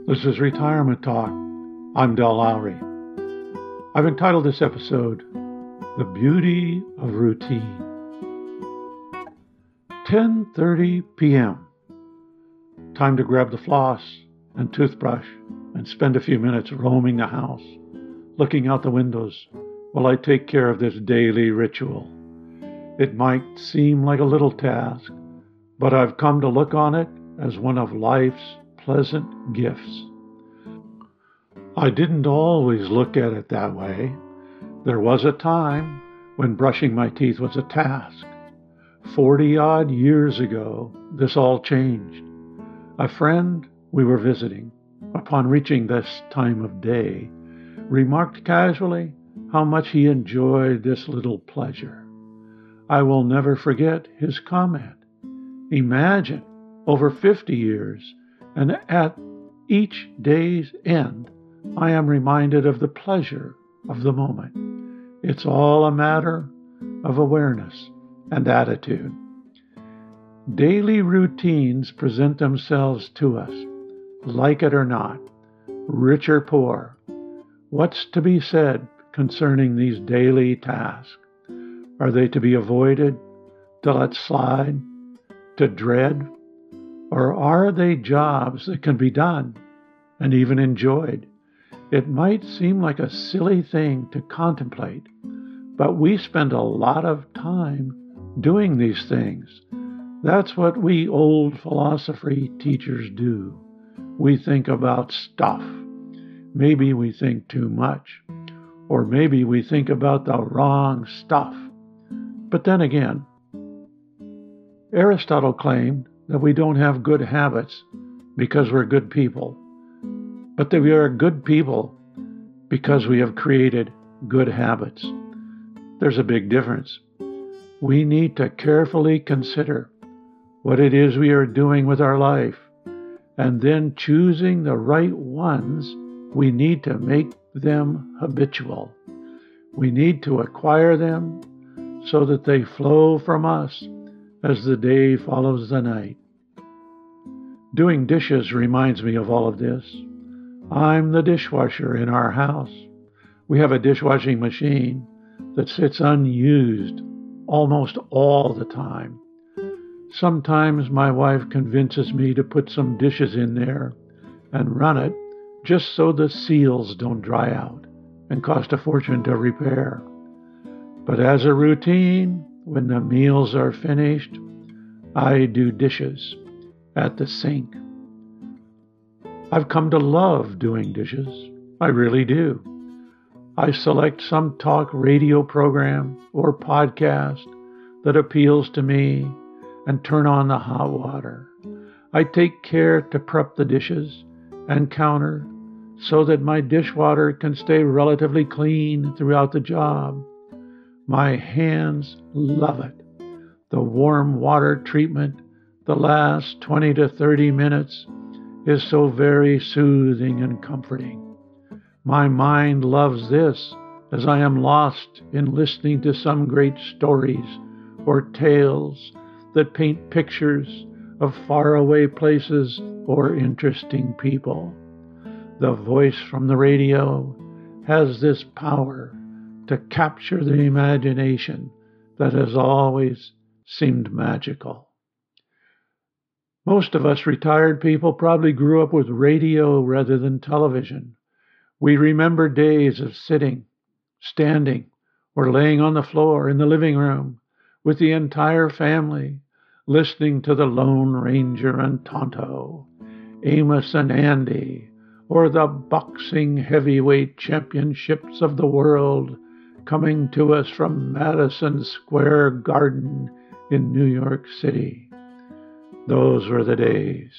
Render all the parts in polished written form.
This is Retirement Talk. I'm Del Lowry. I've entitled this episode, The Beauty of Routine. 10:30 p.m. Time to grab the floss and toothbrush and spend a few minutes roaming the house, looking out the windows while I take care of this daily ritual. It might seem like a little task, but I've come to look on it as one of life's pleasant gifts. I didn't always look at it that way. There was a time when brushing my teeth was a task. 40-odd years ago, this all changed. A friend we were visiting, upon reaching this time of day, remarked casually how much he enjoyed this little pleasure. I will never forget his comment. Imagine, over 50 years, and at each day's end, I am reminded of the pleasure of the moment. It's all a matter of awareness and attitude. Daily routines present themselves to us, like it or not, rich or poor. What's to be said concerning these daily tasks? Are they to be avoided, to let slide, to dread? Or are they jobs that can be done and even enjoyed? It might seem like a silly thing to contemplate, but we spend a lot of time doing these things. That's what we old philosophy teachers do. We think about stuff. Maybe we think too much, or maybe we think about the wrong stuff. But then again, Aristotle claimed that we don't have good habits because we're good people, but that we are good people because we have created good habits. There's a big difference. We need to carefully consider what it is we are doing with our life, and then choosing the right ones. We need to make them habitual. We need to acquire them so that they flow from us as the day follows the night. Doing dishes reminds me of all of this. I'm the dishwasher in our house. We have a dishwashing machine that sits unused almost all the time. Sometimes my wife convinces me to put some dishes in there and run it just so the seals don't dry out and cost a fortune to repair. But as a routine, when the meals are finished, I do dishes at the sink. I've come to love doing dishes. I really do. I select some talk radio program or podcast that appeals to me and turn on the hot water. I take care to prep the dishes and counter so that my dishwater can stay relatively clean throughout the job. My hands love it. The warm water treatment the last 20 to 30 minutes is so very soothing and comforting. My mind loves this as I am lost in listening to some great stories or tales that paint pictures of faraway places or interesting people. The voice from the radio has this power to capture the imagination that has always seemed magical. Most of us retired people probably grew up with radio rather than television. We remember days of sitting, standing, or laying on the floor in the living room with the entire family, listening to the Lone Ranger and Tonto, Amos and Andy, or the boxing heavyweight championships of the world coming to us from Madison Square Garden in New York City. Those were the days.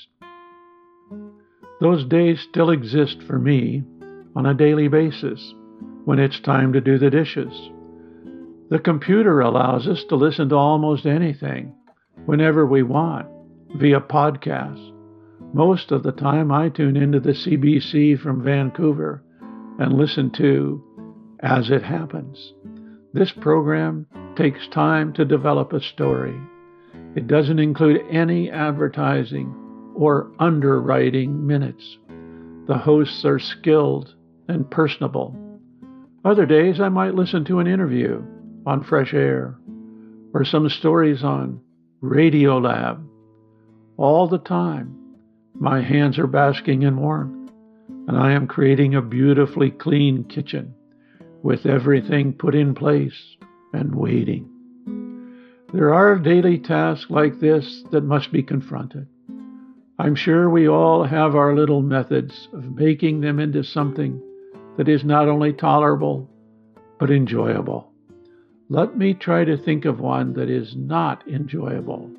Those days still exist for me on a daily basis when it's time to do the dishes. The computer allows us to listen to almost anything whenever we want via podcast. Most of the time I tune into the CBC from Vancouver and listen to As It Happens. This program takes time to develop a story. It doesn't include any advertising or underwriting minutes. The hosts are skilled and personable. Other days I might listen to an interview on Fresh Air or some stories on Radiolab. All the time, my hands are basking in warmth, and I am creating a beautifully clean kitchen with everything put in place and waiting. There are daily tasks like this that must be confronted. I'm sure we all have our little methods of making them into something that is not only tolerable, but enjoyable. Let me try to think of one that is not enjoyable.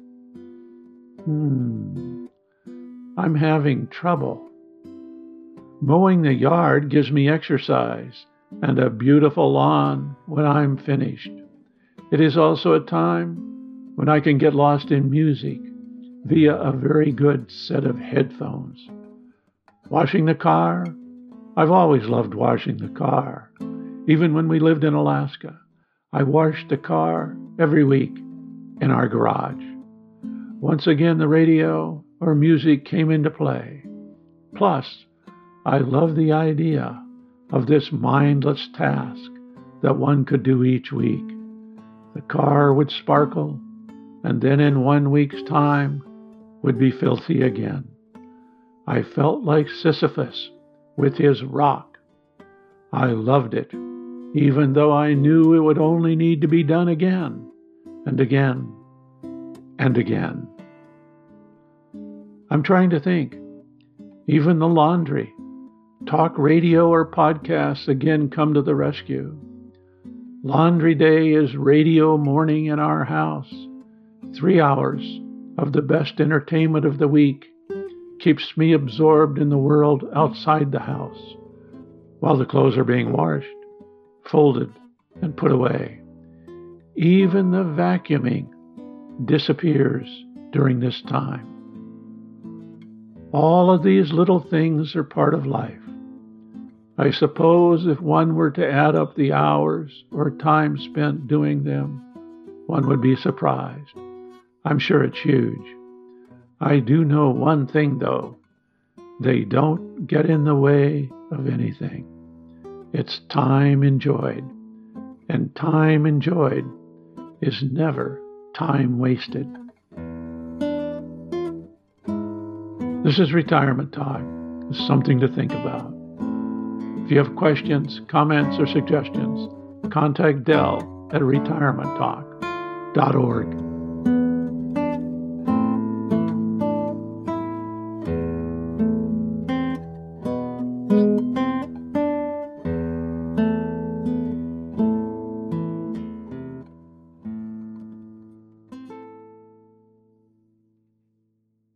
I'm having trouble. Mowing the yard gives me exercise and a beautiful lawn when I'm finished. It is also a time when I can get lost in music via a very good set of headphones. Washing the car. I've always loved washing the car. Even when we lived in Alaska, I washed the car every week in our garage. Once again, the radio or music came into play. Plus, I love the idea of this mindless task that one could do each week. The car would sparkle, and then in 1 week's time would be filthy again. I felt like Sisyphus with his rock. I loved it, even though I knew it would only need to be done again and again and again. I'm trying to think. Even the laundry, talk radio or podcasts again come to the rescue. Laundry day is radio morning in our house. 3 hours of the best entertainment of the week keeps me absorbed in the world outside the house while the clothes are being washed, folded, and put away. Even the vacuuming disappears during this time. All of these little things are part of life. I suppose if one were to add up the hours or time spent doing them, one would be surprised. I'm sure it's huge. I do know one thing, though. They don't get in the way of anything. It's time enjoyed. And time enjoyed is never time wasted. This is Retirement Talk. It's something to think about. If you have questions, comments, or suggestions, contact Del at retirementtalk.org.